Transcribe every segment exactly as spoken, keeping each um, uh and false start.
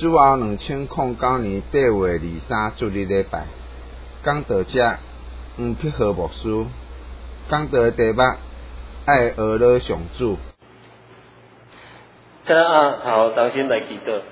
主后两千零九年八月二三主日礼拜，讲道者黄碧和牧师，讲道的题目爱俄勒上主。 请咱啊头重新来祈祷。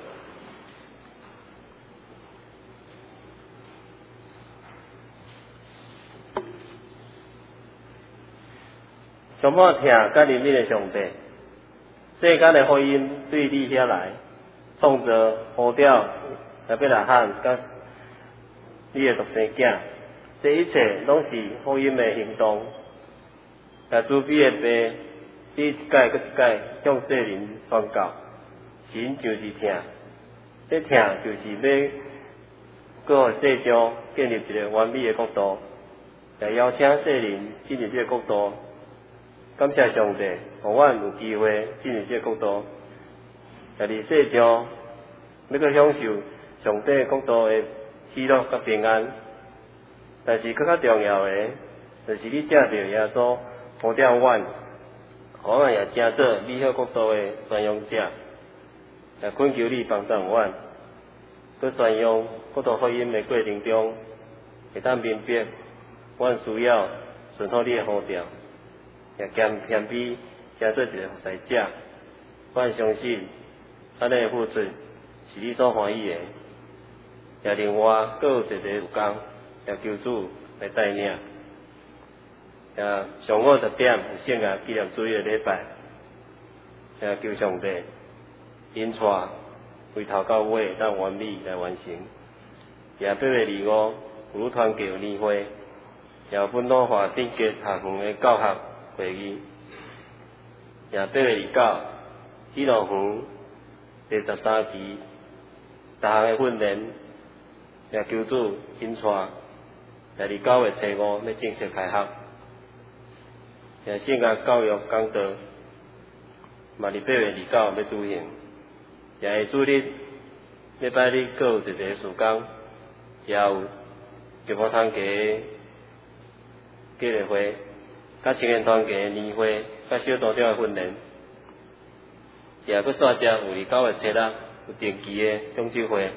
上好听甲怜悯的上帝，世间的福音对你遐来，创造呼召，特别来喊甲你的独生囝，这一切拢是福音的行动。甲主比的爸，你一届搁一届向世人宣告，神就是疼，这疼就是要搁互世上建立一个完美的国度，来邀请世人进入这个国度。感谢上帝，互阮有机会进入这个国度，也伫世上要搁享受上帝国度的喜乐甲平安。但是更较重要的，就是你借着耶稣呼召阮，互阮也成做美好国度的宣扬者，也恳求你帮助阮，搁宣扬国度福音的过程中，会当明白阮需要顺服你的呼召。也谦谦卑，成做一个服侍者。阮相信，安尼的付出是你所欢喜的。也另外，阁有一个有工，也求主来带领。也上午十点有圣诞纪念主日的礼拜，也求上帝引带为头到尾当完美来完成。也八月二五有团结有年会，也有本土化顶级学园的教学会议，也八月二九，基隆园第十三期，逐项的训练，也求主引带，也伫九月初五要正式开学，也圣诞教育讲座，嘛伫八月二九要举行，也会主日礼拜日各有一个事工，也有一波堂家纪念会。甲青年团契年会，甲小组长的训练，也搁煞只有伫九月初六有定期的中秋会，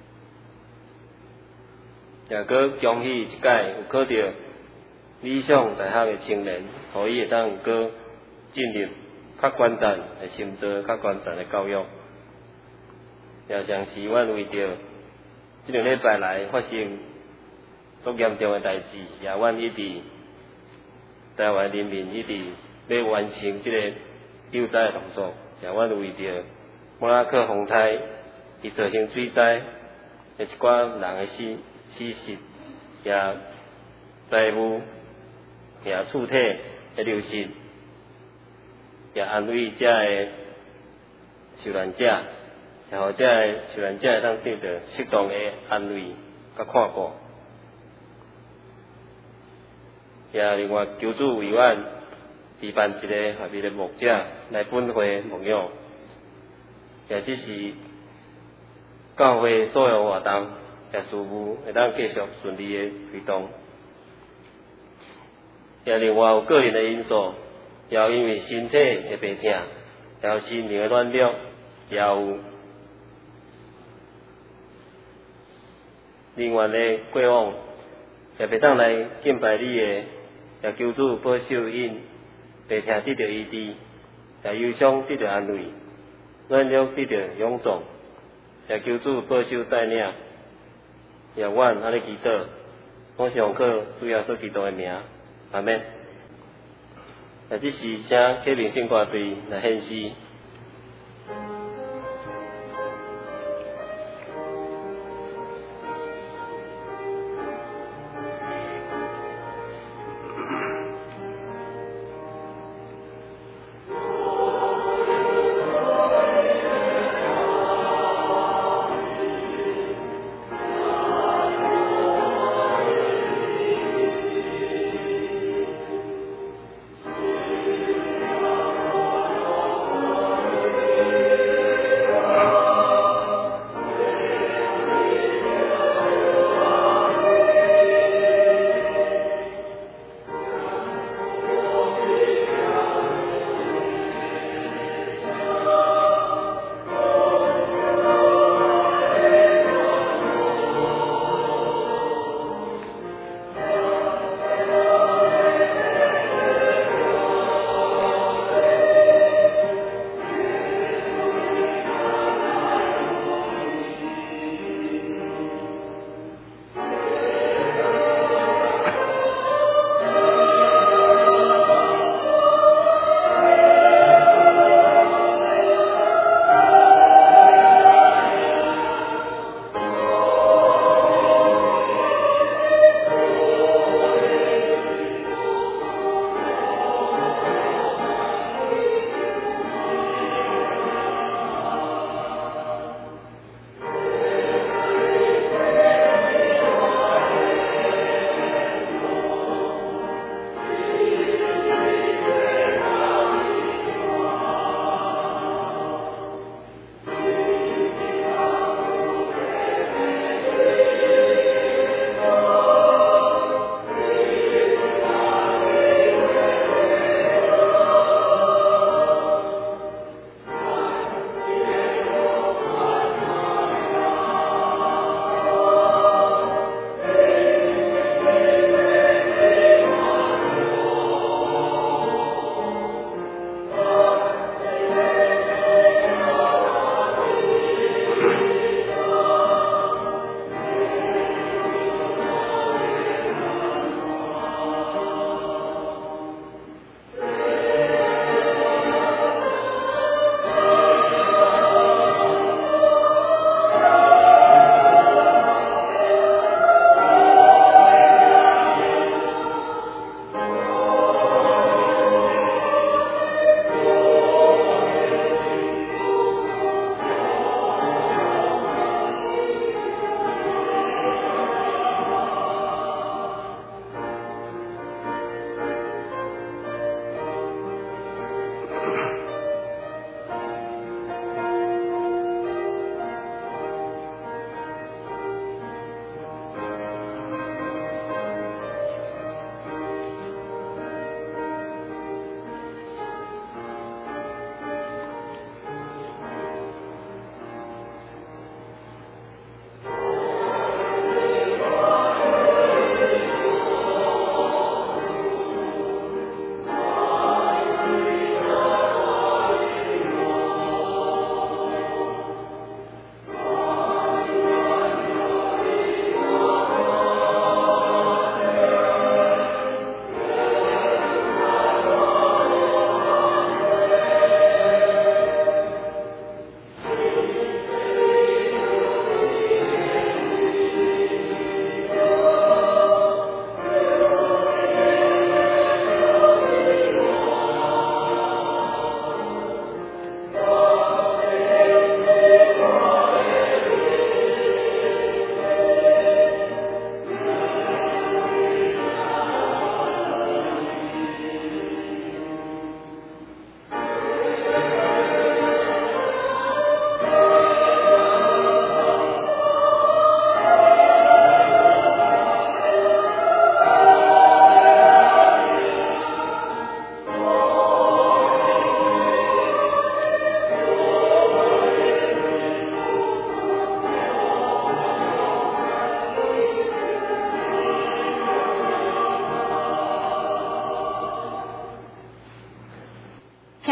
也搁恭喜一届有考到理想大学的青年，互伊会当搁进入较关键的深造、较关键的教育。也像是阮为着即两礼拜来发生足严重的代志，也阮一直。台湾人民一直要完成这个救灾的动作，也阮为着莫拉克洪台伊造成水灾，的一寡人的死死失，也财务，也厝体的流失，也安慰这个受难者，也互这个受难者会当得到适当的安慰甲看顾。也另外求主为阮举办一个合适的牧者来本会牧养，也只是教会所有活动也事务会当继续顺利的推动。也另外有个人的因素，也有因为身体的病痛，也有心灵的软弱，也有另外的过往，也袂当来敬拜你的。也求主保守因病痛得到医治，也忧伤得到安慰，软弱得到勇壮，也求主保守带领，也阮安尼祈祷，我上课主要所基督的名，阿免。也只是请启明圣歌队来献诗。 Oh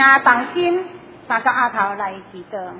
请同心三脚阿头来祈祷。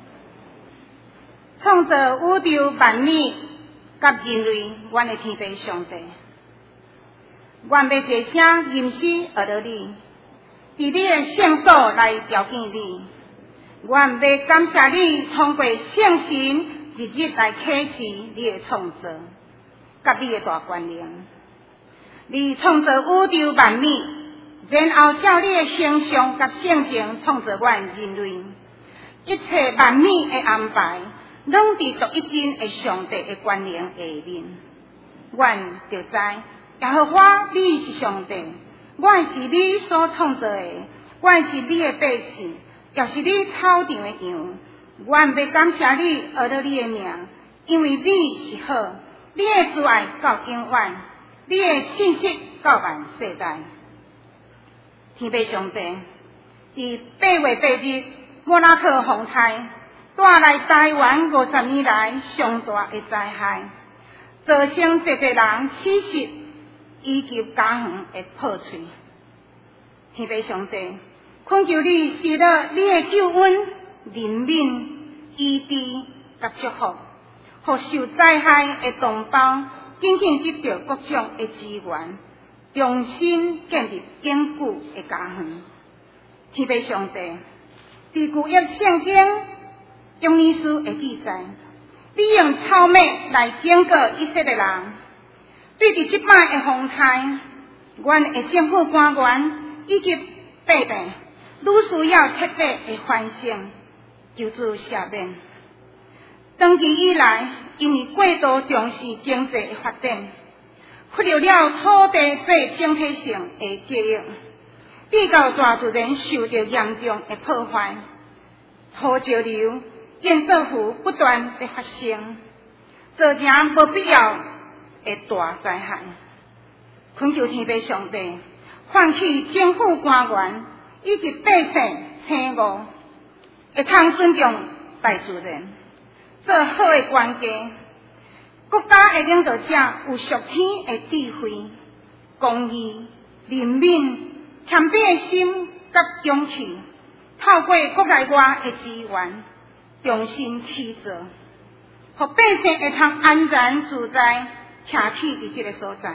创造宇宙万物甲人类，阮的天父上帝，阮要一声吟诗学到你，伫你的圣所来朝见你。阮要感谢你，通过圣神日日来启示你的创造，甲你的大权能。你创造宇宙万物，然后照你的形象甲性情创造阮人类，一切万物的安排，拢伫独一真的上帝的权能下面。阮就知，耶和华你是上帝，阮是你所创造的，阮是你的百姓，也是你草场的羊。阮要感谢你，学到你的名，因为你是好，你的慈爱到永远，你的信息到万世代。天父上帝，伫八月八日莫拉克风台带来台湾五十年来上大的灾害，造成一个人死失以及家园的破碎。天父上帝，恳求你施了你的救恩、怜悯、医治甲祝福，互受灾害的同胞紧紧得到各种的资源，重新建立坚固的家园。天父上帝，伫旧约圣经中尼书的记载，你用草莓来警告以色列人，对伫即摆的风台，阮的政府官员以及百姓，愈需要彻底的反省，求助赦免。长期以来，因为过度重视经济的发展，忽略了土地做整体性的记忆，地cầu大自然受到严重的破坏，土石流、堰塞湖不断的发生，造成无必要的大灾害。恳求天父上帝，唤起政府官员以及百姓醒悟，会通尊重大自然，做好的管家。国家的领导者有属天的智慧、公义、怜悯、谦卑的心甲勇气，透过国内外的资源，重新起造，互百姓会通安然自在徛起伫这个所在。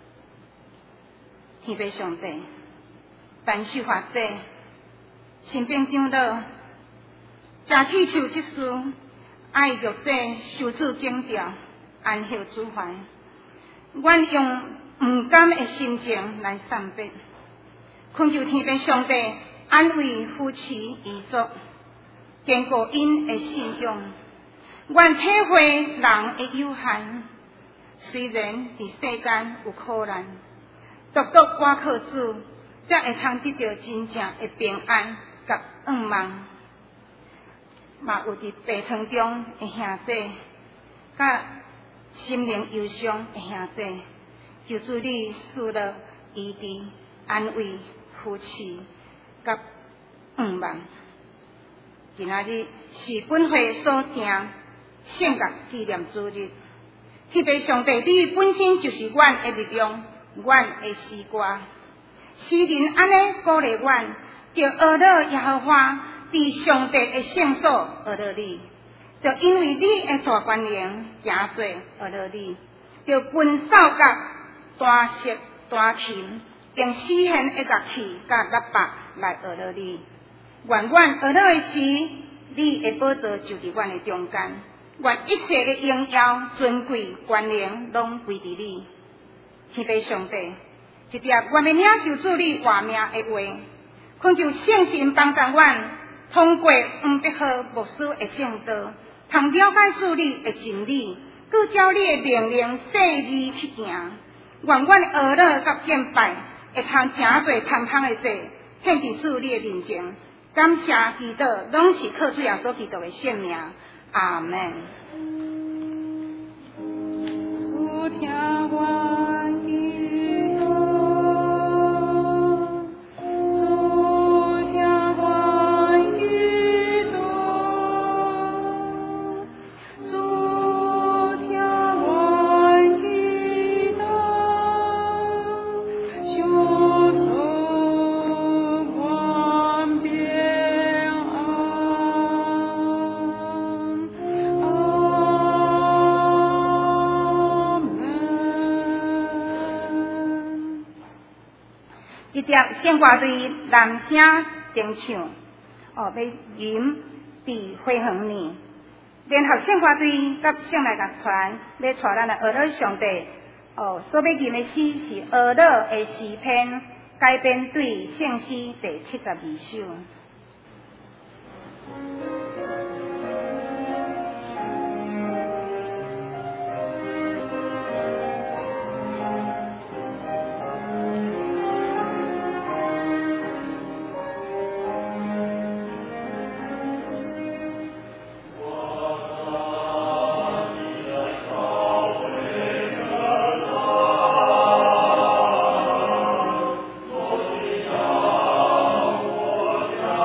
天父上帝，办事法者，身边长老，真祈求这事，爱弱者受此警调，安歇主怀。阮用毋甘的心情来忏悔，恳求天父上帝安慰夫妻遗族，坚固因的信仰。阮体会人的有限，虽然伫世间有苦难，独独倚靠主，才会通得到真正的平安甲愿望。嘛有伫病床中的兄弟，甲心灵忧伤的兄弟，求主你赐了医治、安慰夫妻甲愿望。今仔日是本会所定圣乐纪念主日，天父上帝，你本身就是阮的力量，阮的诗歌。诗人安尼鼓励阮，着学了耶和华伫上帝的圣所学了你，就因为你的大权能行做学了你，就分扫甲大舌大琴，用诗篇的乐器甲喇叭来学了你。愿阮学了的时，你的宝座就伫阮的中间。愿一切的荣耀、尊贵、权能，拢归伫你。天父上帝，一条阮要领受主你活命的话，恳求圣神帮助阮，通过黄必和牧师的正道，通了解主你的真理，佮照你的命令细字去行。愿阮学了甲敬拜，会通诚侪芳芳的祭，献伫主你的面前。感谢祈祷，拢是靠主耶稣基督的圣名。阿门。主听我祈祷，主听我祈祷，主听我祈祷，求主万变。 一碟献歌队男声登唱，哦，要吟伫花园呢。联合献歌队甲圣来乐团要带咱的俄勒上帝，哦，所要吟的诗是俄勒的诗篇，改编对圣诗第七十二首。 我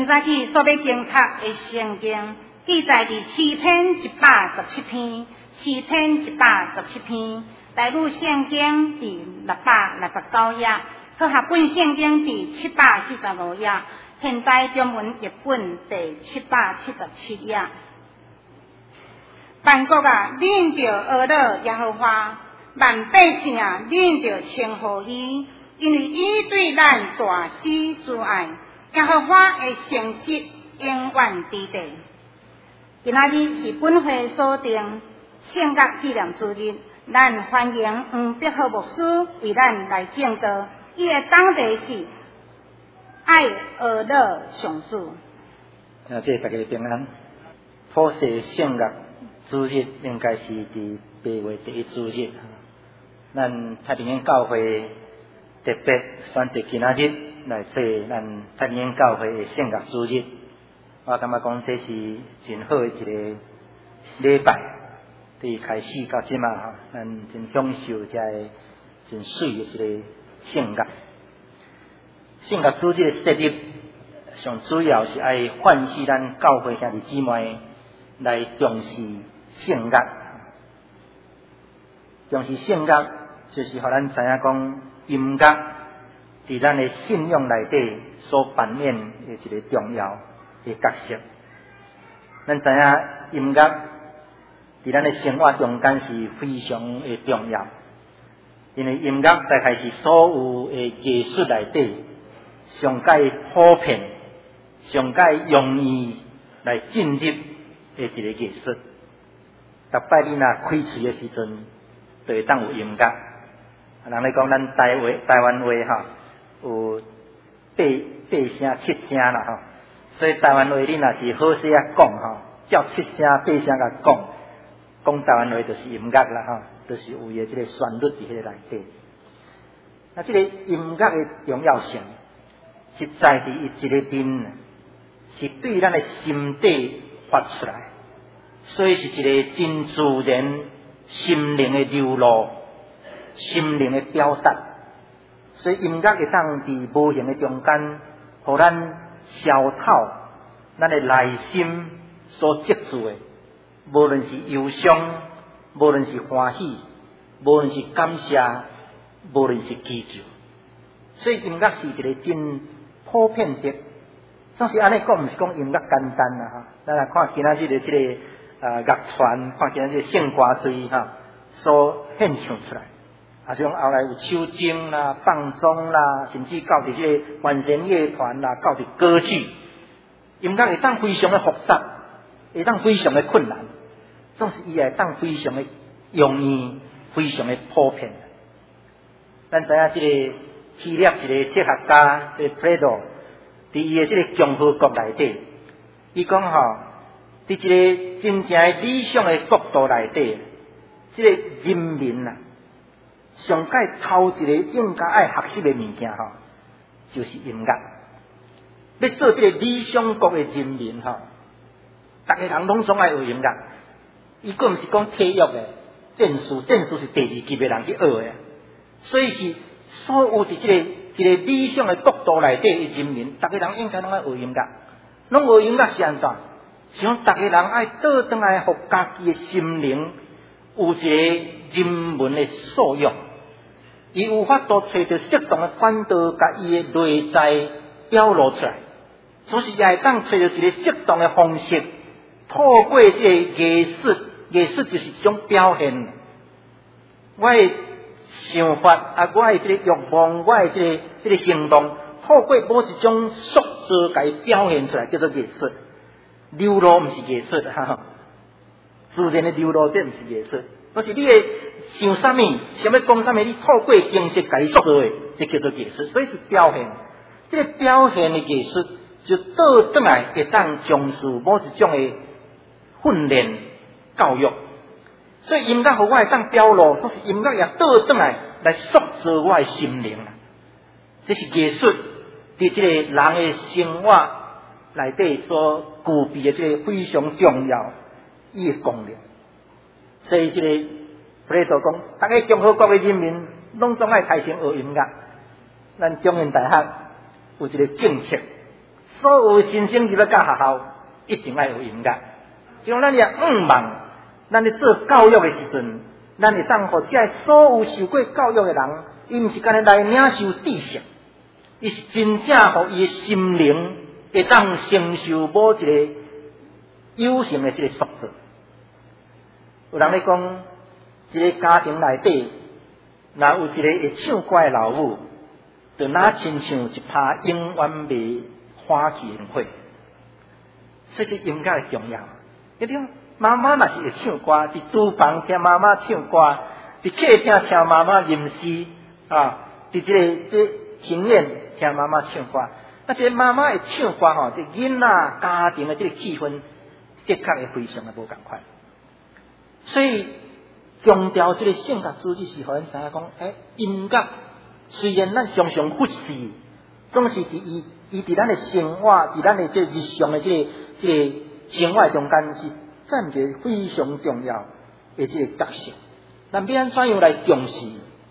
早起所要精读的圣经，记载伫诗篇一百十七篇，诗篇一百十七篇，台语圣经伫六百六十九页，和合本圣经伫七百四十五页，现代中文译本第七百七十七页。万国啊，恁着阿乐耶和华；万百姓啊，恁着称呼伊，因为伊对咱大施慈爱。耶和华的诚实永远伫地。今仔日是本会所定圣乐纪念之日，咱欢迎黄德和牧师为咱来证道。伊的当题是爱而乐上主。 啊，这大家平安。普世圣乐主日应该是伫八月第一主日。咱太平洋教会特别选择今仔日来说，咱太平洋教会的圣乐主日，我感觉讲这是真好的一个礼拜，对开始到即嘛吼，咱真享受这个真水的一个圣乐。圣乐主日的设立，上主要是爱唤起咱教会兄弟姊妹来重视圣乐，重视圣乐就是互咱知影讲音乐伫咱的信仰内底所扮演的一个重要的角色。咱知影音乐伫咱的生活中间是非常的重要，因为音乐大概是所有的艺术内底上界普遍、上界容易来进入的一个艺术。逐摆你若开喙的时阵，就会当有音乐。人咧讲咱台话、台湾话吼。有八八声七声啦吼，所以台湾话你若是好势啊讲吼，照七声八声甲讲，讲台湾话就是音乐啦吼，就是有伊的即个旋律伫迄个内底。那即个音乐的重要性，实在伫伊一个面，是对咱的心底发出来，所以是一个真自然心灵的流露，心灵的表达。所以音乐会当伫无形的中间，互咱消透咱的内心所积聚的，无论是忧伤，无论是欢喜，无论是感谢，无论是祈求。所以音乐是一个真普遍的。总是安尼讲，毋是讲音乐简单啦哈。咱来看今仔日的即个呃乐团，看今仔日圣歌队哈所献唱出来。啊，像后来有手筝啦、放钟啦，甚至到伫这个管弦乐团啦，到伫歌剧，音乐会当非常的复杂，会当非常的困难，总是伊会当非常的容易，非常的普遍。咱知影这个希腊一个哲学家，这个 Plato， 伫伊的这个共和国内底，伊讲吼，伫一个真正理想的国度内底，这个人民啊。上界头一个应该爱学习的物件吼，就是音乐。要做这个理想国的人民吼，逐个人拢总爱学音乐。伊个毋是讲体育的战术，战术是第二级的人去学的，所以是所有伫这个一个理想的国度内底的人民，逐个人应该拢爱学音乐。拢学音乐是安怎？是讲逐个人爱倒转来，互家己的心灵有一个人文的素养。伊有法度找到适当的管道，甲伊的内在表露出来，所以也会当找到一个适当的方式，透过这个艺术，艺术就是一种表现。我的想法啊，我的这个欲望，我的这个这个行动，透过某一种塑造，甲伊表现出来，叫做艺术。流露毋是艺术哈，自然的流露这毋是艺术。就是你会想啥物，想要讲啥物，你透过形式甲伊塑造的，这叫做艺术，所以是表现。这个表现的艺术，就倒转来会当从事某一种的训练教育。所以音乐互我会当表露，就是音乐也倒转来来塑造我的心灵。这是艺术伫这个人的生活内底所具备的这个非常重要伊的功能。所以这个普拉多讲，大家共和国的人民拢总爱开始学音乐。咱中原大学有一个政策， 所有新生入要到学校，一定要有音乐。就讲咱也毋忘，咱咧做教育的时阵，咱会当互遮所有受过教育的人，伊毋是干咧来领受知识，伊是真正互伊的心灵会当承受某一个有形的这个塑造。有人咧讲，一个家庭内底，若有一个会唱歌的老母，就若亲像一耙永远未花期的花。所以这音乐的重要。一定妈妈若是会唱歌，伫厨房听妈妈唱歌，伫客厅听妈妈吟诗啊，伫这个这庭院听妈妈唱歌。那这妈妈会唱歌吼，这囡仔家庭的这个气氛，的确会非常的无共款。所以强调这个性格主义是互咱知影讲，诶，音乐虽然咱常常忽视，总是伫伊伊伫咱的生活，伫咱的这日常的这个这个生活中间是占一个非常重要的这个角色。咱要安怎样来重视？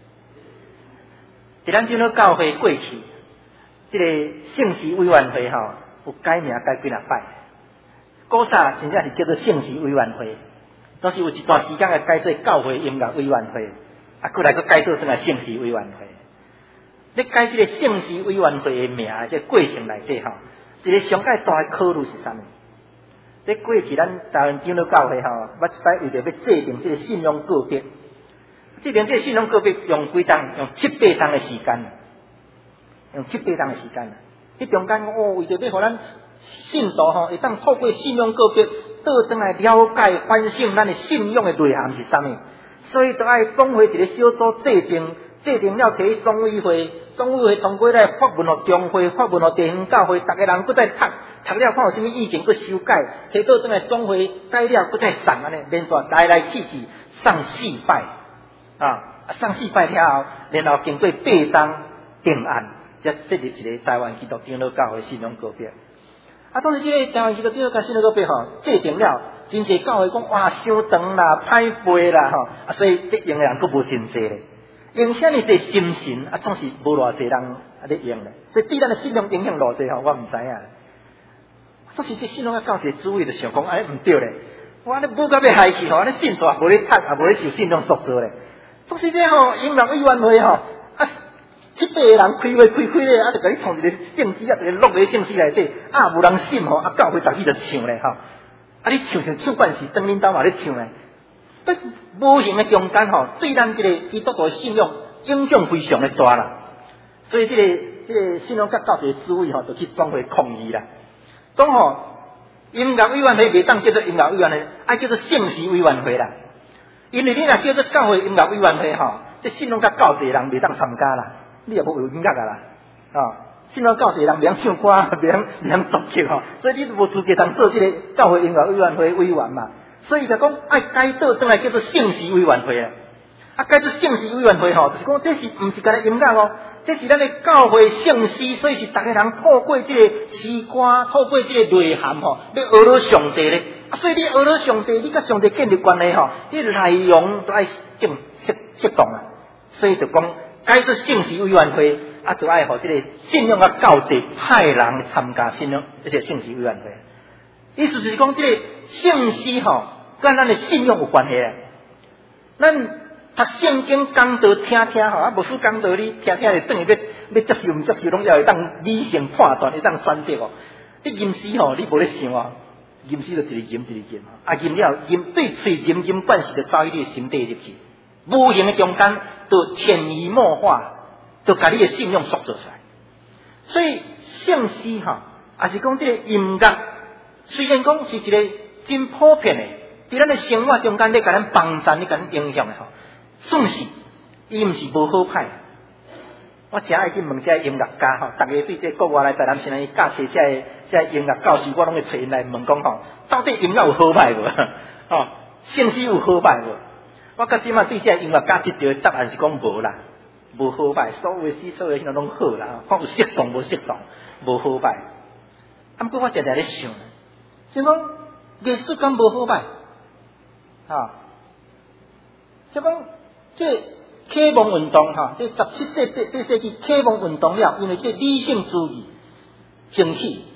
伫咱这个教会过去，这个圣事委员会吼有改名改几若摆，古早真正是叫做圣事委员会。都是有一段时间会改做教会音乐委员会，啊，过来佫改做成个圣事委员会。咧改这个圣事委员会的名，这过程内底吼，一个上界大的考虑是啥物？咧过去咱台湾长老教会吼，捌一摆为着要制定这个信仰个别，制定这个信仰个别用几档？用七八档的时间，用七八档的时间。迄中间哦，为着要互咱信徒吼，会当透过信仰个别。倒转来了解反省咱的信仰的内涵是啥物，所以就爱总会一个小组制定，制定了摕去总委会，总委会通过来发文互中会，发文互地方教会，逐个人搁再读，读了看有啥物意见，搁修改，摕倒转来总会改了，搁再送安尼，连续来来去去送四摆啊，送四摆了后，然后经过八档定案，才设立一个台湾基督长老教会信仰个别。啊，当时这个台湾基督教甲信仰个别吼制定了，真侪教会讲哇，伤长啦，歹背啦吼，啊，所以咧用的人佫无真侪咧，用遐尼侪心神，啊，总是无偌侪人啊咧用咧，所以对咱的信仰影响偌侪吼，我毋知影。所以这信仰教授主意就想讲，哎，毋对咧，我咧母甲要害去吼，咧信徒也无咧读，也无咧受信仰塑造咧。总是这吼音乐委员会吼，啊。七八个人开会开开咧，啊，就甲你创一个圣诗啊，一个录在圣诗内底，啊，无人信吼，啊，教会逐日就唱咧吼，啊，你唱唱唱惯时，当恁兜嘛咧唱咧，在无形的中间吼，对咱这个基督徒信仰影响非常的大啦。所以这个这个信仰教教授主委吼，就去总会抗议啦，讲吼音乐委员会袂当叫做音乐委员会，爱叫做圣诗委员会啦，因为你若叫做教会音乐委员会吼，这信仰教教授人袂当参加啦。你也无有音乐啊啦，啊，信仰教授人袂晓唱歌，袂晓袂晓作曲吼，所以你无资格当做这个教会音乐委员会委员嘛。所以就讲爱改倒转来叫做圣事委员会啊，啊改做圣事委员会吼，就是讲这是毋是干咧音乐哦，这是咱的教会圣事，所以是逐个人透过这个诗歌，透过这个内涵吼，你学到上帝咧，啊，所以你学到上帝，你甲上帝建立关系吼，你内容都爱正适适当啊，所以就讲。改做圣事委员会，啊，就爱互这个信仰甲教授派人参加信仰这个圣事委员会。意思就是讲，这个圣事吼，跟咱的信仰有关系啊。咱读圣经讲道听听吼，啊，无输讲道你听听，就等于要要接受毋接受，拢要会当理性判断，会当选择哦。你吟诗吼，你无咧想哦，吟诗就一直吟一直吟，啊，吟了吟对嘴吟吟惯势，就走去你的心底入去。无形的中间，就潜移默化，就把你的信仰塑造出来。所以圣诗哈，也是讲这个音乐，虽然讲是一个真普遍的，在咱的生活中间咧，甲咱帮助咧，甲咱影响的吼，算是伊毋是无好歹。我真爱去问这音乐家吼，大家对这国外来台南先来教册这这音乐教师，我拢会找因来问讲吼，到底音乐有好歹无？吼，圣诗有好歹无？我到即马对这音乐家这条答案是讲无啦，无好歹，所有的诗所有的迄拢好啦，看有适当无适当，无好歹。啊，不过我常常咧想，想讲艺术敢无好歹？啊，就讲这启蒙运动哈，这十七世八八世纪启蒙运动了，因为这理性主义兴起，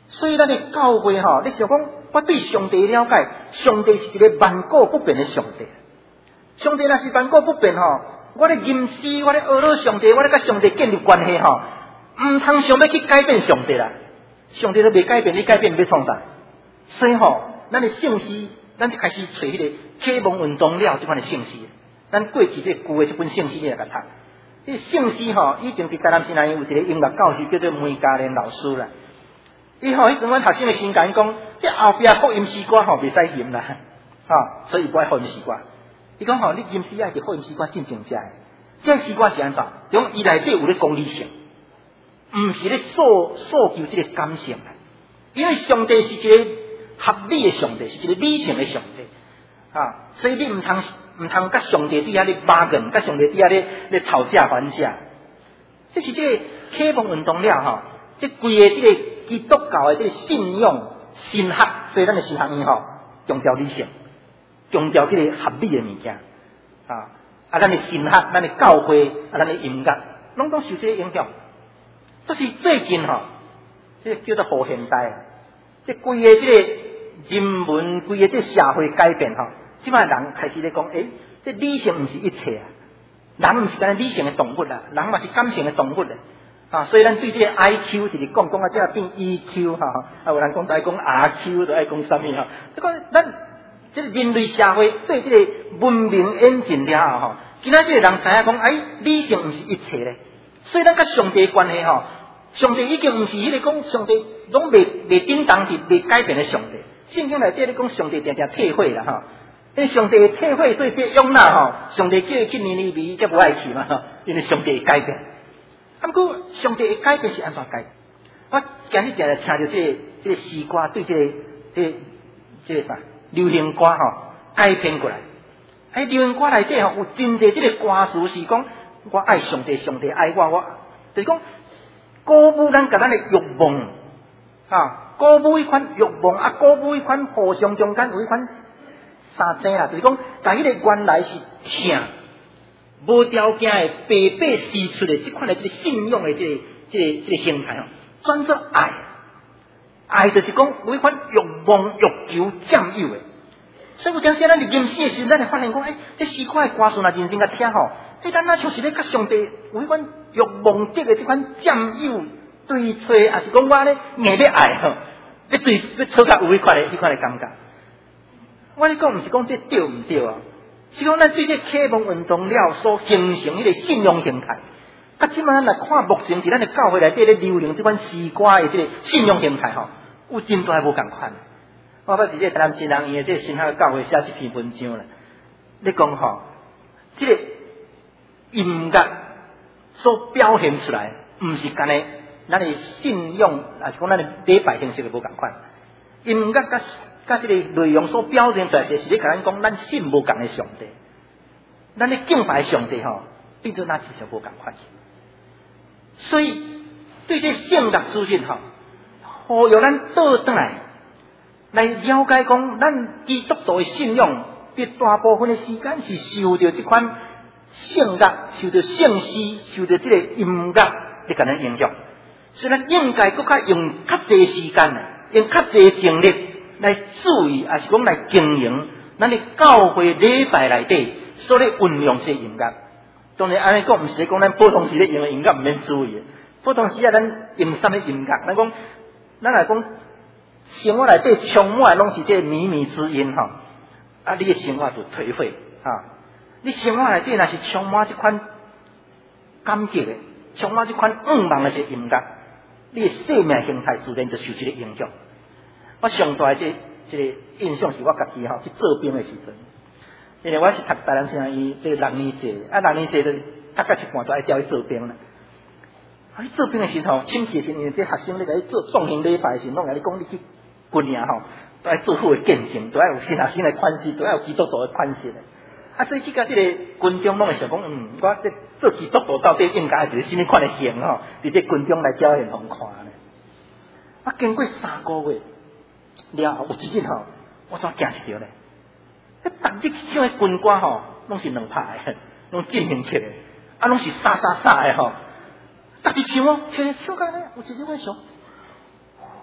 所以咱的教会吼，你想讲，我对上帝了解，上帝是一个万古不变的上帝。上帝若是万古不变吼，我咧吟诗，我咧学了上帝，我咧甲上帝建立关系吼，唔通想要去改变上帝啦。上帝都未改变，你改变要创啥？所以吼，咱的圣诗，咱就开始找迄个启蒙运动了这款的圣诗。咱过去这旧的这本圣诗你来甲读。这圣诗吼，以前伫台南新南有一个音乐教师叫做梅家莲老师啦。伊吼，迄阵阮学生的先甲伊讲，这后壁福音诗歌吼袂使吟啦，吼，所以不爱福音诗歌。伊讲吼，你吟诗爱伫福音诗歌真正正诶。这诗歌是安怎？就讲伊内底有咧讲理性，毋是咧诉诉求这个感性。因为上帝是一个合理的上帝，是一个理性的上帝，啊，所以你毋通毋通甲上帝底下咧巴gần，甲上帝底下咧咧讨价还价。这是这个启蒙运动了吼，这规个这个基督教的这个信仰神学，所以咱的神学院吼强调理性，强调这个合理的物件，啊，啊，咱的神学，咱的教会，啊，咱的音乐，拢都受这个影响。这是最近吼，这个叫做后现代。这规个这个人文，规个这社会改变吼，即摆人开始咧讲，诶，这理性毋是一切啊，人毋是干理性的动物啊，人嘛是感性的动物咧，啊，所以咱对这个 I Q 就是讲讲啊，这变 E Q 哈，啊，有人讲在讲 R Q 都爱讲啥物哈，这个咱这个人类社会对这个文明演进了后吼，今仔这个人知影讲，哎，理性毋是一切咧，所以咱甲上帝关系吼。上帝已经毋是迄个讲上帝拢未未叮当是未改变的上帝，圣经内底咧讲上帝定定退会啦吼，因为上帝退会对这用啦吼，上帝叫伊去尼尼微才无爱去嘛吼，因为上帝会改变。啊，不过上帝会改变是安怎改？我今日定定听着这个这个诗歌对这个这个这个啥流行歌吼改编过来，喺流行歌内底吼有真侪这个歌词是讲我爱上帝，上帝爱我，我就是讲。鼓舞咱甲咱的欲望，啊，鼓舞一款欲望啊，鼓舞一款互相中间有一款三者啦，就是讲，但迄个原来是听，无条件的白白施出的这款的这个信仰的这个这个这个形态哦，转做爱，爱就是讲有一款欲望欲求占有的，所以有阵时咱伫吟诗的时候，咱会发现讲，诶、欸，这诗歌的歌词若认真甲听吼。这咱那像是咧甲上帝有迄款欲望得的这款占有对吹，也是讲我咧硬要爱吼，要对要讨较有迄款的迄款的感觉。我咧讲毋是讲这对毋对啊，是讲咱对这启蒙运动了所形成迄个信仰形态，甲即摆咱来看目前伫咱的教会内底咧流行这款诗歌的这个信仰形态吼，有真大无共款。我捌伫这台南新人院的这新校教会写一篇文章啦，咧讲吼，这个。音乐所表现出来，毋是干呢，咱的信仰，也是讲咱的礼拜形式就无共款。音乐甲甲这个内容所表现出来，是咧甲咱讲，咱信无共的上帝，咱咧敬拜上帝吼，变做那其实无共款。所以对这圣乐资讯吼，呼吁咱倒转来来了解讲，咱基督徒的信仰，伫大部分的时间是受到这款。圣乐受到圣诗，受到这个音乐咧，甲咱影响，所以咱应该搁较用较侪时间，用较侪精力来注意，也是讲来经营咱的教会礼拜内底所咧运用这音乐。当然，安尼讲毋是咧讲咱普通时咧用的音乐毋免注意，普通时啊咱用啥物音乐？咱讲，咱来讲生活内底充满拢是这靡靡之音吼，啊，你的生活就颓废啊。你生活内底若是充满这款感激的，充满这款愿望的这音乐，你的生命形态自然就受这个影响。我上大这这个印象是我家己吼去做兵的时阵，因为我是读台南新生医这个六年制，啊六年制就读到一半就爱调去做兵啦。啊，去做兵的时候，亲戚是因为这学生咧来做壮行礼拜的时候，拢来你讲你去军营吼，都爱做好的见证，都爱有新学生的款式，都爱有基督徒的款式的。啊，所以去甲这个军中拢会想讲，嗯，我这做基督徒到底应该是什么款的型吼？伫这军中来表现互看呢？啊，经过三个月了后，有一日吼，我怎惊死着咧？迄逐日唱的军歌吼，拢是两拍的，拢进行曲的，啊，拢是沙沙沙的吼。逐日唱哦，唱唱到咧，有一日我想，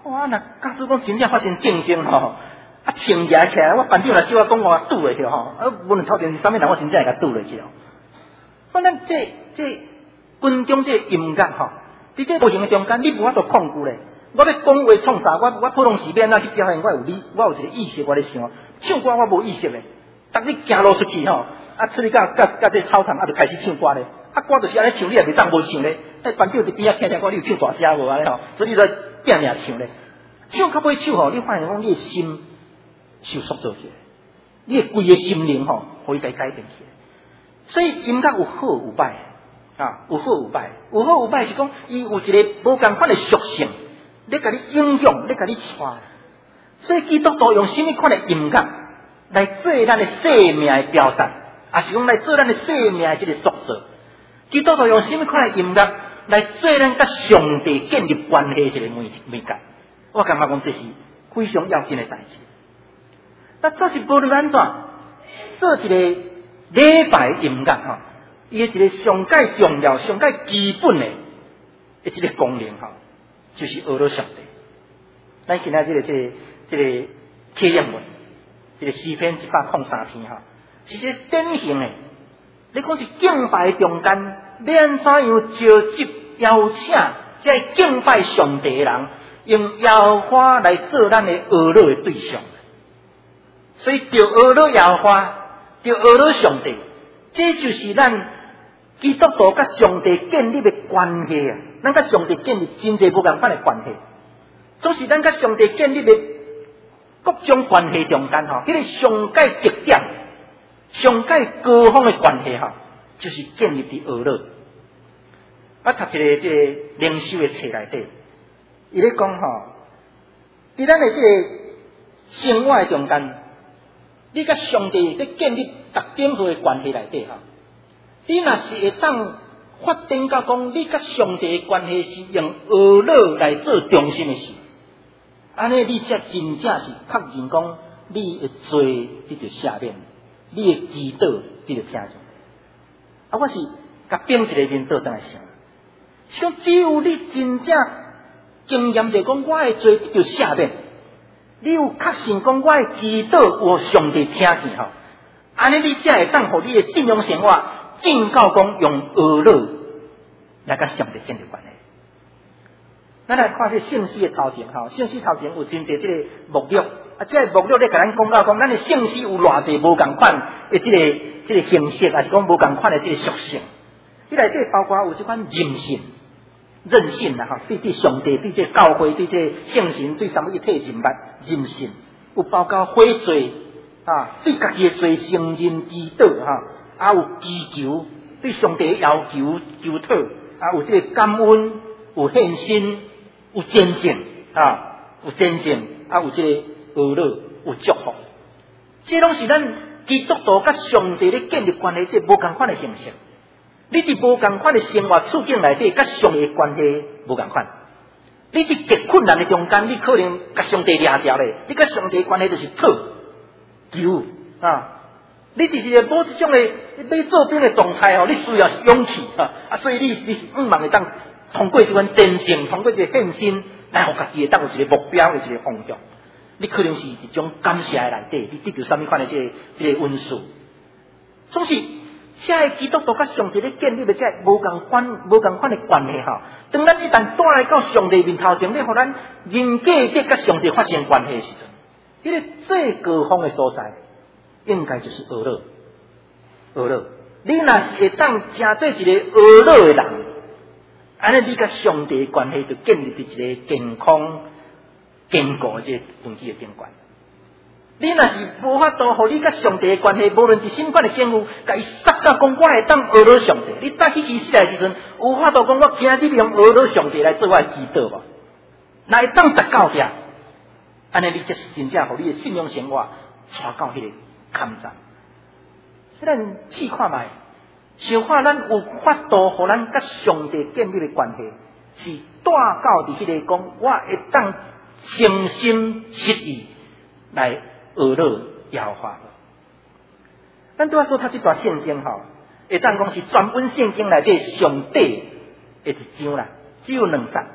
哇，那假使讲真正发生战争吼，啊，穿起来起来，我班长来叫我讲我拄落去吼，啊，无论头前是啥物人，我真正会甲拄落去哦。反正这这军中这音乐吼，伫这无形的中间，你无法度控制咧。我要讲话创啥？我我普通时变哪去表现？我有理，我有一个意识，我咧想。唱歌我无意识咧，当你行路出去吼，啊，出去到到到这操场，啊，就开始唱歌咧。啊，歌就是安尼唱，你也袂当无唱咧。迄班长伫边仔听听歌，你有唱大声无安尼吼？所以你在拼命唱咧。唱到尾唱吼，你发现讲你的心受塑造起来，你的规个心灵吼，可以改改变起来。所以音乐有好有歹啊，有好有歹，有好有歹是讲伊有一个无共款的属性。咧甲你影响，咧甲你带，所以基督徒用什么款的音乐来做咱的生命的表达，也是讲来做咱的生命的这个塑造。基督徒用什么款的音乐来做咱甲上帝建立关系的这个媒媒介？我感觉讲这是非常要紧的代志。那这是无论安怎做一个礼拜音乐吼，伊的一个上界重要、上界基本的一个功能吼。就是学了上帝，咱今仔这个这个这个启应文，这个诗篇一百零三篇哈，是一个典型的。你讲是敬拜中间，你安怎样召集邀请这敬拜上帝的人，用摇花来做咱的学了的对象。所以，着学了摇花，着学了上帝，这就是咱基督徒甲上帝建立的关系啊。咱甲上帝建立真侪无共款的关系，总是咱甲上帝建立的各种关系中间吼，迄个上界极点、上界高峰的关系吼，就是建立伫学了。我读一个这个灵修的册内底，伊咧讲吼，伫咱的这个生活的中间，你甲上帝咧建立特点好的关系内底吼，你若是会当发展到讲，你甲上帝的关系是用学了来做中心的事，安尼你才真正是确认讲，你会做这条下面，你的祈祷这条听众。啊，我是甲变一个面倒当来想，是讲只有你真正经验着讲，我会做这条下面，你有确信讲我的祈祷有上帝听见吼，安尼你才会当互你的信仰生活。正教讲用学了来甲上帝建立关系。咱来看这圣诗的头前吼，圣诗头前有真侪这个目录，啊，这个目录咧甲咱讲到讲，咱的圣诗有偌济无共款的这个这个形式，还是讲无共款的这个属性。伊内底包括有这款任性、任性啦，哈，对对上帝、对这教会、对这圣神、对什么一体人物任性，有包括悔罪啊，对家己的罪承认祈祷哈。啊，有祈求，对上帝的要求求讨，啊，有这个感恩，有献身，有见证，啊，有见证，啊，有这个学了，有祝福，这拢是咱基督徒甲上帝咧建立关系，这无共款的形式。你伫无共款的生活处境内底，甲上帝的关系无共款。你伫极困难的中间，你可能甲上帝掠掉咧，你甲上帝的关系就是讨求啊。你伫一个无即种诶要做兵诶状态吼，你需要勇气啊！啊，所以你你毋茫会当通过即款真正，通过即个献身，来互家己会当有一个目标，有一个方向。你可能是一种感谢诶内底，你得到什么款诶即个即个温数。总是这个基督徒甲上帝咧建立诶这无共款、无共款诶关系吼。当咱一旦带来到上帝面头前，要互咱人格咧甲上帝发生关系诶时阵，迄个最高峰诶所在。应该就是学了，学了。你若是会当成做一个学了的人，安尼你甲上帝的关系就建立伫一个健康、坚固的这个长期的顶关。你若是无法度，互你甲上帝的关系，无论是什么款的境遇，甲伊塞到讲我会当学了上帝。你早起起死来时阵，有法度讲我今日用学了上帝来做我的祈祷无？若会当达到遐，安尼你才是真正互你的信仰生活带到迄个。看站，虽然试看卖，想看咱有法度，互咱甲上帝建立的关系，是带到伫迄个讲，我会当诚心实意来学了摇花。咱拄仔说读这段圣经吼，会当讲是全本圣经内底上帝的一章啦，只有两章。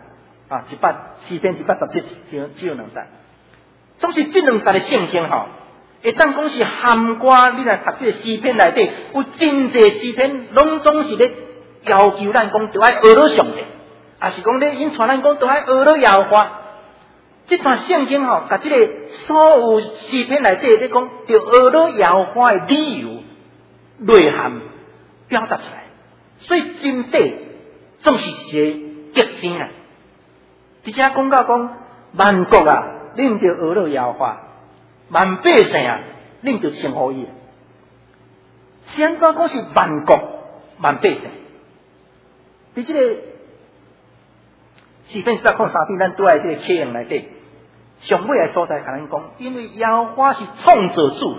啊，一百四篇一百十七只有只有两十，总是这两十个圣经吼，会当讲是涵盖你来读这个诗篇内底，有真侪诗篇，拢总是咧要求咱讲着爱学到上帝，也是讲咧引传咱讲着爱学到耶和华。这段圣经吼，甲这个所有诗篇内底咧讲着学到耶和华的理由、内涵表达出来，所以真谛总是一个极星啊！而且讲到讲万国啊，你毋着学到耶和华；万百姓啊，你毋着称呼伊。是安怎讲是万国万百姓？伫这个诗篇三看三篇，咱拄在这个启用内底，上尾个所在，甲咱讲，因为耶和华是创造主。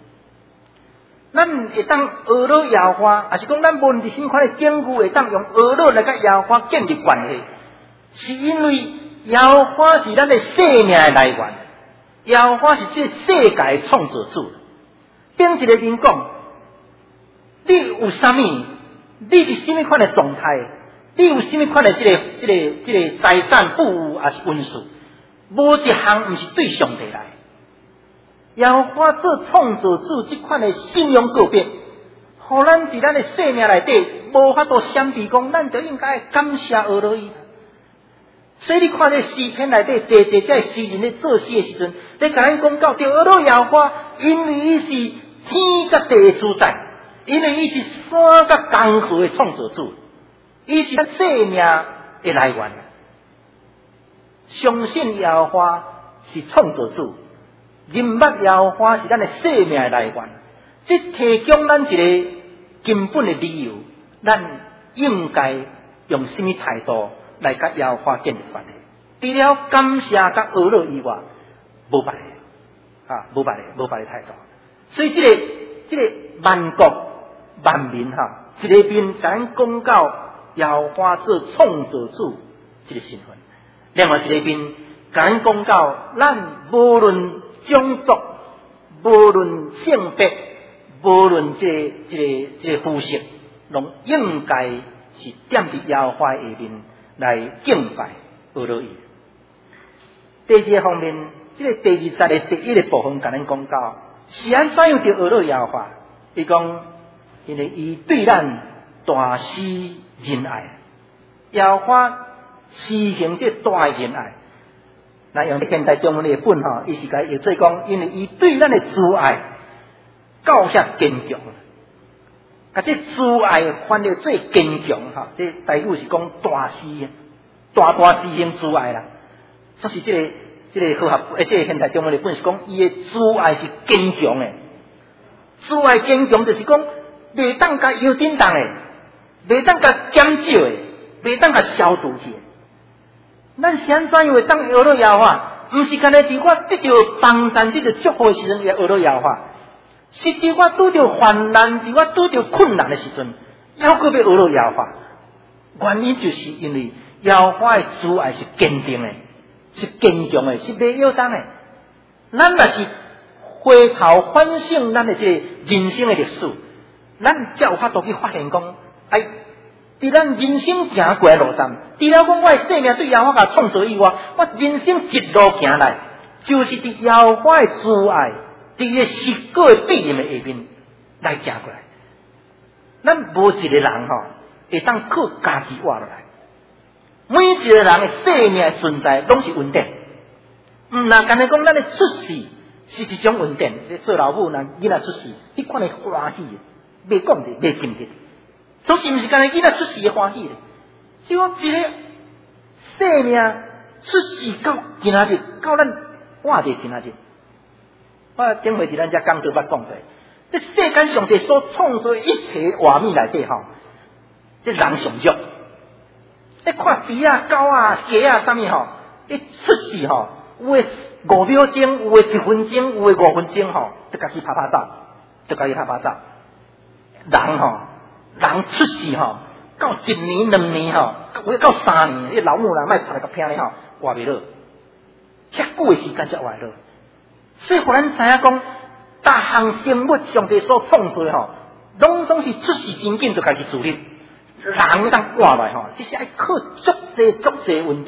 咱会当学到耶和华，也是讲咱文字新款的典故会当用学到来甲耶和华建立关系，是因为耶和华是咱的生命的来源，耶和华是这世界的创造主。顶一个人讲，你有啥物？你是什么款的状态？你有什么款的这个、这个、这个财产、富有，还是运势？无一项毋是对上帝来。耶和华做创造主这款的信用告别，互咱伫咱的生命内底无法度闪避讲，咱就应该感谢学到伊。所以你看这诗篇内底，侪侪这诗人咧作诗的时阵，咧甲咱讲到，着学到耶和华，因为伊是天甲地的主宰，因为伊是山甲江河的创造主，伊是咱生命的来源。相信耶和华是创造主。认捌耶和华是咱的生命的来源，这提供咱一个根本的理由，咱应该用什么态度来甲耶和华建立关系？除了感谢甲学到以外，无别的啊，无别的，无别的态度。所以这个这个万国万民哈，一个边咱讲到耶和华做创造主这个身份，另外一个边咱讲到咱无论种族，无论性别，无论这个、这个、这个肤色，拢应该是踮伫耶和华的下面来敬拜学到伊。第二个方面，这个第二十个第一个部分，甲咱讲到，是安怎样着学到耶和华？伊讲，因为伊对咱大施仁爱，耶和华施行这大仁爱。那用现代中文的本吼，伊是甲伊做讲，因为伊对咱的慈爱够遐坚强，甲这慈爱翻译最坚强哈，这台语是讲大施，大大施行慈爱啦。所以这个这个合合，而且现代中文的本是讲，伊的慈爱是坚强的，慈爱坚强就是讲，袂当甲摇叮当的，袂当甲减少的，袂当甲消除去的。咱是安怎样会当学到耶和华？毋是干咧伫我得到帮助、得到祝福的时阵，也学到耶和华；是伫我拄着患难、伫我拄着困难的时阵，还阁要学到耶和华。原因就是因为耶和华的慈爱是坚定的，是坚强的，是袂摇动的。咱若是回头反省咱的这个人生的历史，咱才有法度去发现讲，哎。伫咱人生行过来路上，除了讲我的生命对耶和华创造以外，我人生一路行来，就是伫耶和华的慈爱，伫个实果的必然的下面来行过来。咱无一个人吼会当靠家己活落来，每一个人的生命的存在拢是稳定。毋若干你讲咱的出世是一种稳定，你做老母若囡仔出世，你看你欢喜，袂讲的，袂禁的。总是毋是干你囡仔出世的欢喜咧，就讲一个生命出世到今仔日，到咱活着今仔日，我顶回伫咱遮讲道捌讲过，这世间上帝所创造一切画面内底吼，这人上弱，你看猪啊、狗啊、鸡啊啥物吼，一出世吼，有诶五秒钟，有诶一分钟，有诶五分钟吼，就开始拍拍走，就开始拍拍走，人吼。人出世吼，到一年两年吼，到三年，迄老母人莫插个偏咧吼，活袂落，遐久诶时间才活落。所以，互咱知影讲，逐项生物上帝所创造吼，拢总是出世真紧就家己自立。人当活来吼，只是爱靠足济足济稳定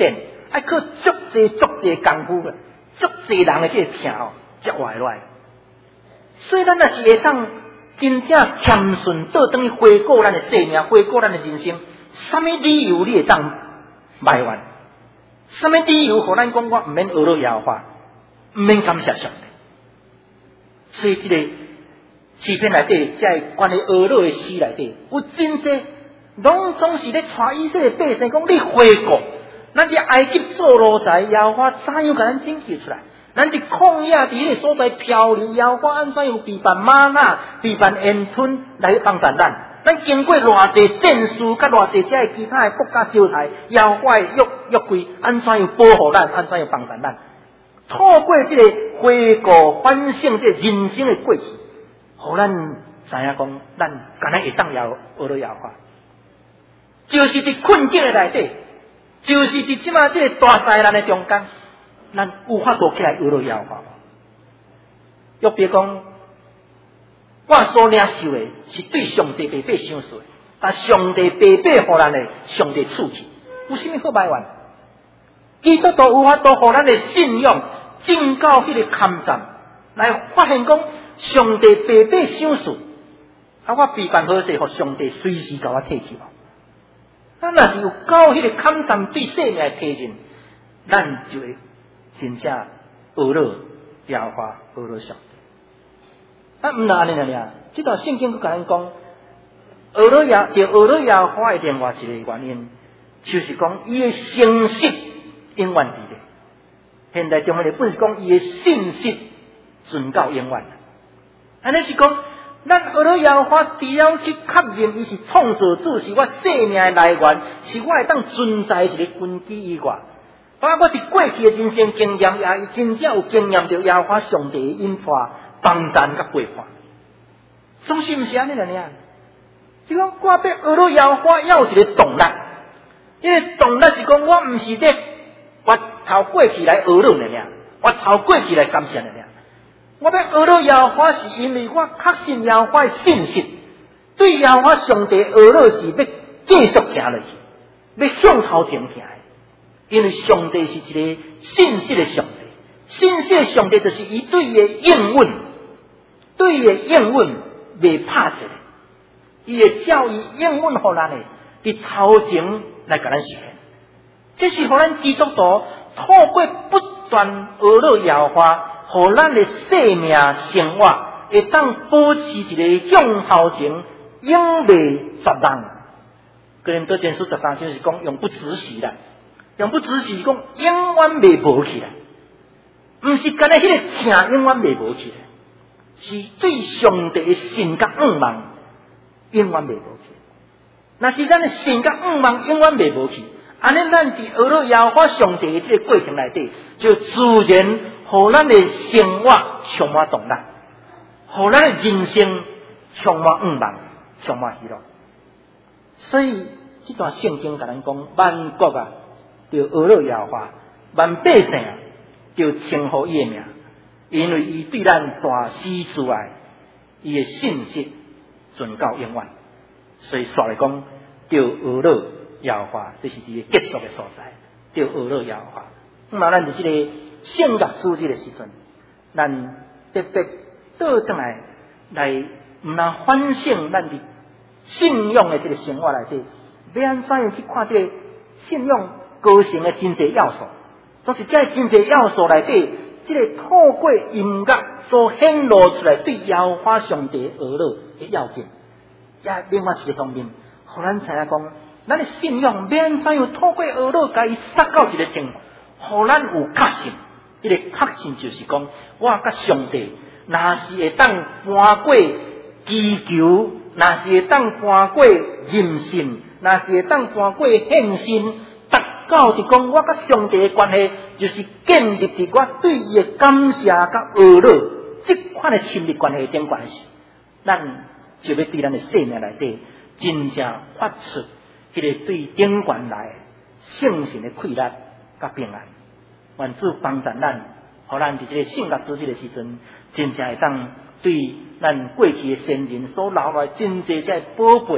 爱靠足济足济功夫个，足济人的这个听哦，才活落来。所以咱若是会当真正谦顺，倒转去回顾咱的生命，回顾咱的人生，什么理由你会当埋怨？什么理由互咱讲我毋免学了耶和华，毋免感谢上帝？所以这个诗篇内底，在关于学了的诗内底，有真济，拢总是咧带以色列百姓讲：你回顾，咱伫埃及做奴才，耶和华怎样甲咱拯救出来？咱伫旷野伫迄个所在漂流，耶和华安怎用备办玛纳、备办烟吞来帮助咱？咱经过偌济战事，甲偌济遮其他的国家小台，耶和华的约约规安怎样保护咱？安怎样帮助咱？透过这个回顾反省这人生的过去，互咱知影讲，咱敢若会当要学了耶和华，就是伫困境的内底，就是伫即马这个大灾难的中间。咱有法度起来学了耶和华。约别讲，我所领受的是对上帝白白享受的，但上帝白白互咱的上帝赐去，有啥物好埋怨？基督徒有法度互咱的信仰进到迄个坎站，来发现讲上帝白白享受，啊，我备办好势，互上帝随时甲我提起无。咱若是有到迄个坎站对生命的提升，咱就会真正学了耶和华，学了上帝。啊，毋但安尼尔，这段圣经佫甲咱讲，学了耶，就学了耶和华的另外一个原因，就是讲伊的诚实永远伫咧。现代中文的本是讲伊的信实存到永远。安尼是讲，咱学了耶和华，除了去确认伊是创造主，是我生命的来源，是我会当存在一个根基以外。包括伫过去的人生经验，也真正有经验到耶和华上帝的引带、帮助甲陪伴。总是毋是安尼尔？就讲我要学了耶和华，要有一个动力。因为动力是讲我毋是咧我头过去来学了尔，我头过去来感谢尔。我要学了耶和华，是因为我确信耶和华的信息，对耶和华上帝学了是要继续行落去，要向头前行。因为上帝是一个信实的上帝，信实的上帝就是伊对伊的应允，对伊的应允袂拍折，伊会照伊应允互咱的，伫头前来甲咱实现。这是互咱基督徒透过不断学了耶和华，互咱的生命生活会当保持一个向头前永袂绝望。哥林多前书十三章是讲永不止息啦。永不止息是讲永远袂无起来，毋是干那迄个听永远袂无起来，是对上帝的信甲仰望永远袂无起。若是咱的信甲仰望永远袂无起，安尼咱伫学了耶和华上帝的这个过程内底，就自然互咱的生活充满动力，互咱的人生充满仰望，充满喜乐。所以这段圣经甲咱讲，万国啊，就学了耶和华，万百姓啊，就称呼伊的名，因为伊对咱大施慈爱，伊的信息存到永远。所以说来讲，就学了耶和华，这是伊结束的所在。就学了耶和华。那么咱伫这个圣乐书这个时阵，咱特别倒转来来，毋但反省咱伫信仰的这个生活内底，要安怎样去看这个信仰高成的真侪要素，都是在真侪要素内底，这个透过音乐所显露出来对耶和华上帝学了的要件。也另外一个方面，互咱知影讲，咱的信仰要安怎样透过学了，甲伊撒到一个程度，互咱有确信。这个确信就是讲，我甲上帝，若是会当搬过祈求，若是会当搬过任性，若是会当搬过献身。到是讲，我甲上帝的关系，就是建立伫我对伊的感谢甲学了这款的亲密关系顶关系，咱就要对咱的生命内底真正发出迄个对顶关来圣神的快乐甲平安。愿主帮助咱，互咱伫这个圣乐书这个时阵，真正会当对咱过去的先人所留来真侪这宝贝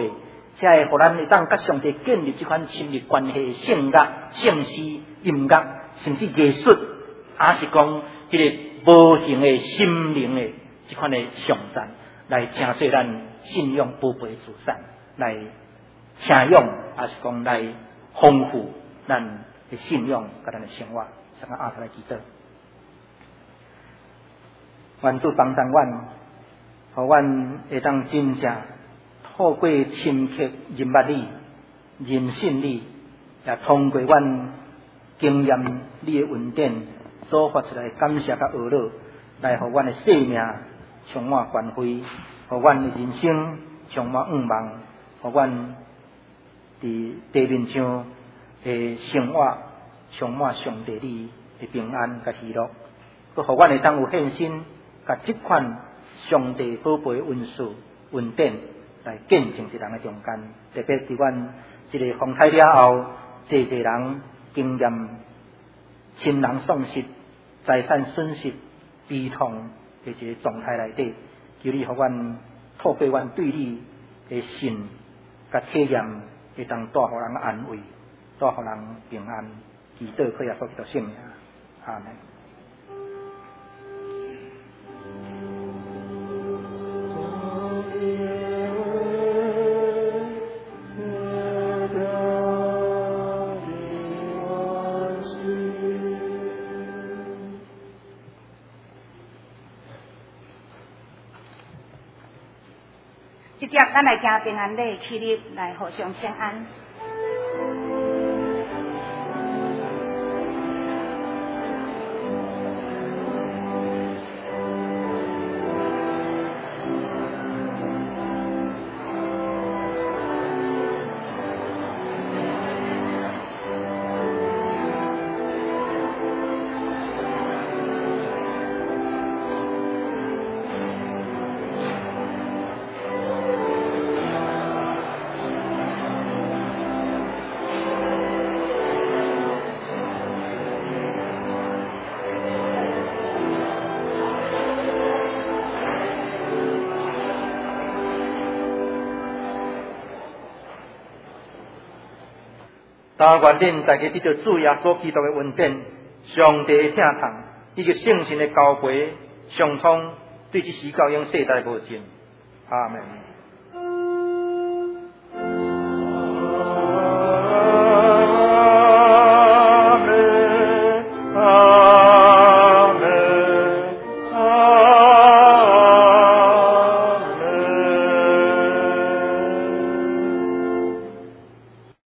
才会互咱会当甲上帝建立这款亲密关系的圣乐、圣诗、音乐，甚至艺术，也是讲这个无形的心灵的这款的上赞，来承受咱信仰宝贝资产，来请用，也是讲来丰富咱的信仰甲咱的生活。上个阿头来祈祷，愿主帮助阮，互阮会当真正透过深刻认捌你、认信你，也通过阮经验你的恩典所发出来的感谢甲懊恼，来互阮的生命充满光辉，互阮的人生充满愿望，互阮伫地面上的生活充满上帝你的平安甲喜乐，佮互阮会当有信心，甲即款上帝宝贝的恩赐恩典来见证一人的中间，特别伫阮即个风台了后，济济人经验亲人丧失、财产损失、悲痛的一个状态内底，求你互阮透过阮对你的信甲体验，会当带互人安慰，带互人平安。祈祷可以所到圣名，阿门。 即碟咱来行平安礼起立，来互相相安。但愿恁大家得到主耶稣基督的恩典、上帝的疼痛以及圣神的交陪相通，对这时教养世代无尽。阿门。